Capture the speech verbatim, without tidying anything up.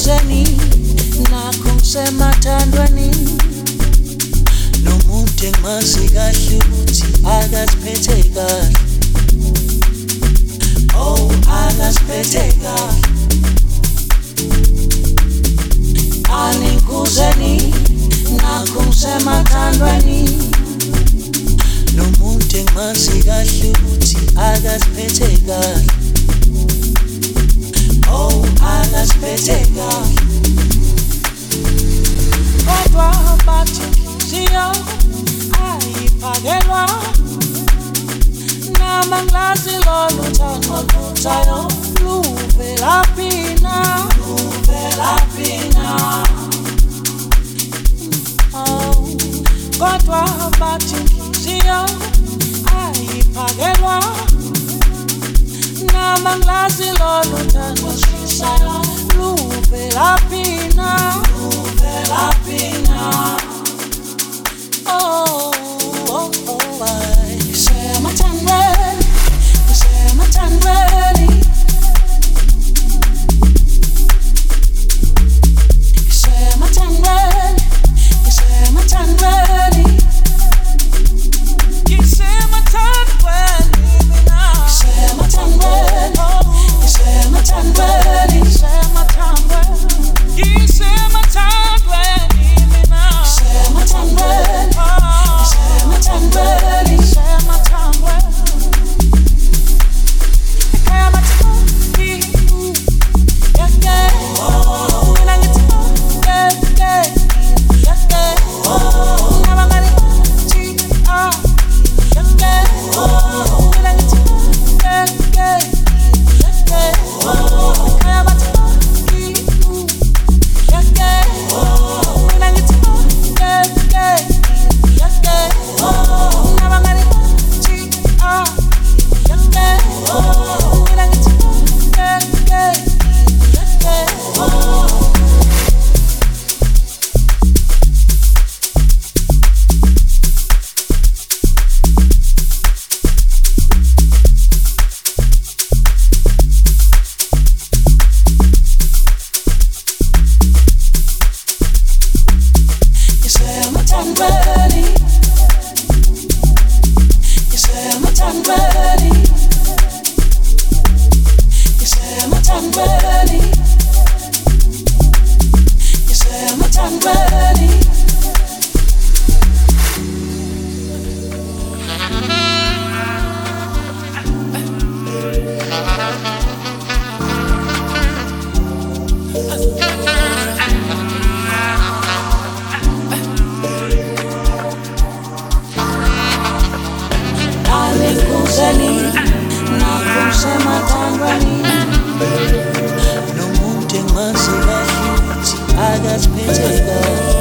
Anikuzeni nakho ngisemathandweni nomuntu engimazi kahle ukuthi akaziphethe kahle. Oh, akaziphethe kahle. Anikuzeni nakho ngisemathandweni nomuntu engimazi kahle ukuthi akaziphethe kahle. Oh, akaziphethe kahle. Kodwa bathi inhliziyo ayiphakelwa namangilazi lolu thando luthayo luvelaphi na, luvelaphi na. Oh, kodwa bathi inhliziyo ayiphakelwa namangilazi lolu thando luthayo luvelaphi na, luvelaphi na. Oh, oh, oh, I say I'm a tan ready, I say I'm a tan ready, I say I'm a tan ready, I say I'm a tan ready, you say I'm a tan ready, me now. You say I'm a tan ready, you say I'm a tan ready, you say I'm a tan ready, you say I'm a tan ready, me now. You say I'm a tan ready. I'm ready, say I'm a time ready. I'm a time ready, yeah, yeah. When I get to yeah, yeah, yeah, yeah. Now I'm ready, G R, yeah, yeah. When I get to yeah, yeah, yeah, yeah. I'm a time ready, yeah, yeah. When I get to yeah, yeah, yeah, yeah. Now I'm ready, G R, yeah, yeah. When I get to yeah, yeah, yeah, yeah. You say I'm a tan ready. You say I'm a tan ready. You say I'm a tan ready. You say I'm a tan ready. Anikuzeni nakho ngisemathandweni nomuntu engimazi kahle ukuthi akaziphethe kahle.